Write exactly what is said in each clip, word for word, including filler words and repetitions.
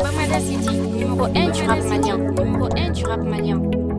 Bamada City, numéro un du rap malien. Numéro un du rap malien.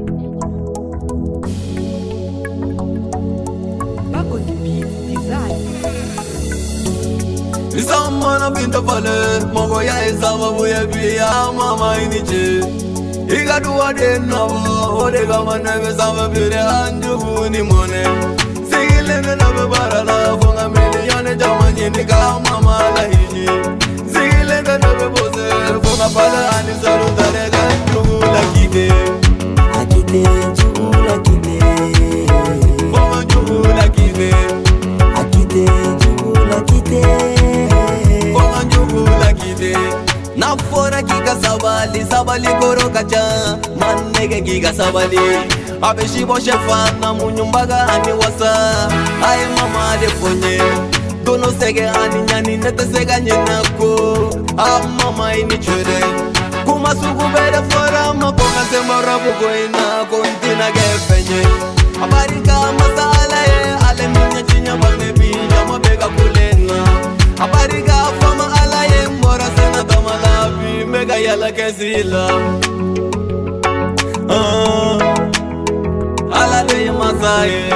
Isamana binta fale, mogo ya isama buya biya mama iniche. Iga duwa de nabo, ode gama nebe sama bire anjubu ni mone. Sigile ne nabe barala, fonga milione jama nyini ka mama la hiji. Sigile ne nabe bose, fonga pala ani salu dare ga njubu la kite. Akite, njubu la kite. Fonga njubu la kite. Akite, njubu la kite. Na fora giga sabali, sabali koro kacha Manege giga sabali Abe shibo shefana munyumbaga hani wasa Ay mama de fonye Dono sege hani nyani nete sega nyenako Ah mama ini chure Kuma sugu bere fora makonga sembara buko ina Kontina gefenye Abarika masala ye Ale minye chinya bange bija mabega kulena Abarika fama ala ye mbora sena tamalabi Mega yala kesila ah, Ala de ye masaye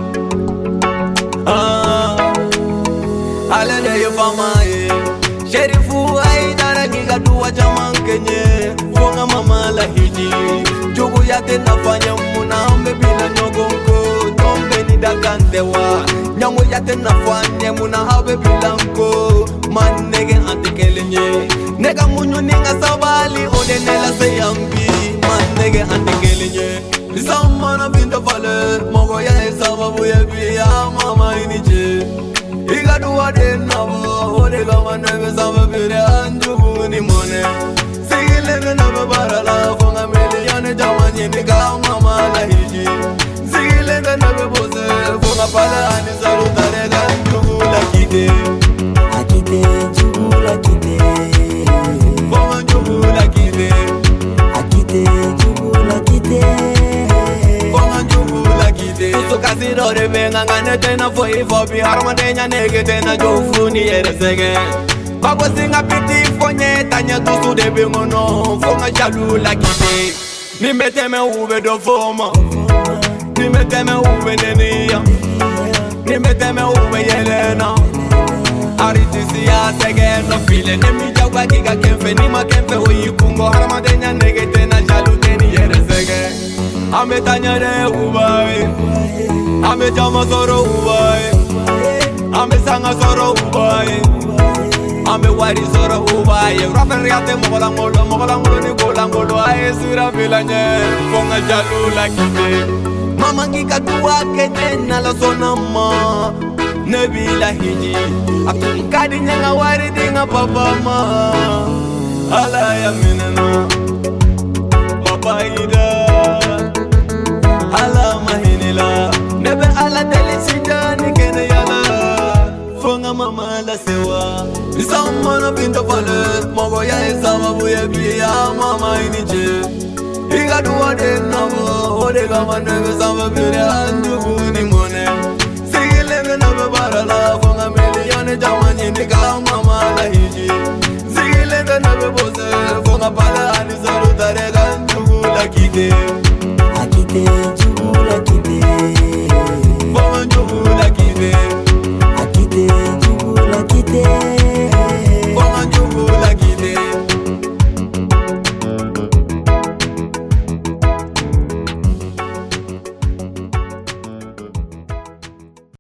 ah, Ala de ye fama ye Sherifu aidara giga duwa chaman kenye Fonga mama la hiji Jugu yate nafanya muna ambe bila nyogonko Tombe ni dakantewa Nyango yate nafanya muna hawe bilanko Man nege antikelenye Nega munyu ninga sabali Ode nela seyambi Man nege antikelenye Isamana binta fale Mogo ya esama buye biya mama iniche Iga duwa de nabo Ode gama nebe sama bire anjubu ni mone Sigile ne nabe barala Fonga milione jama nyini ka mama la hiji Sigile ne nabe bose Fonga pala ani salu dare ga njubu la kite. Akite, njubu la kite. Fonga njubu la kite. Akite, njubu la kite. Fonga njubu la kite. Tusu kasi dore benga ngane tena foi fobi Armadenya nege tena jofu ni yere sege Babo singa piti fonye tanya tusu de bengono Fonga jalu la kite. Ni meteme ube do foma Ni meteme ube nenia Ni meteme ube yelena Aritisi ya sege no file Ni mijagwa giga kemfe Ni ma kemfe hui kungo Armadenya nege tena jalu teni yere sege Ame tanya de ubae Ame jama soro ubae Ame sanga soro ubae Ame wari soro ubae Rapen riate mogola ngolo Mogola ngolo ni gola ngolo Ae sura filanye Fonga jalu la kite. Mama ngika tuwa ketena la sonama Nebila hiji Akukadi nyanga wari dinga papama Ala ya minena Papa ida Ala mahinila Nebe ala delisida nikene yala Fonga mama la sewa Isamana binta fale Mogo ya esama buye biya mama iniche Iga duwa de nabo Ode gama nebe sama bire anjubu ni mone Sigile ne nabe barala Fonga milione jama nyini ka mama la hiji Sigile ne nabe